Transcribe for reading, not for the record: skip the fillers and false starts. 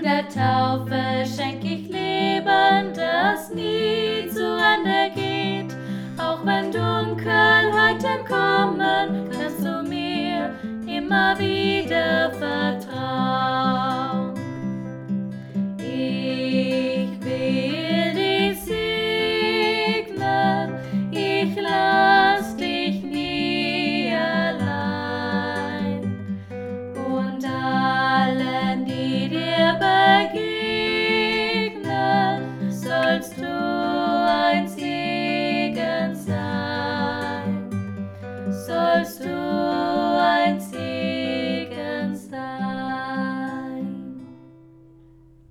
der Taufe schenk ich Leben, das nie zu Ende geht. Auch wenn Dunkelheiten kommen, kannst du mir immer wieder vertrauen. Ich will dich segnen, ich lass dich nie allein. Und allen, die dir begegnen, sollst du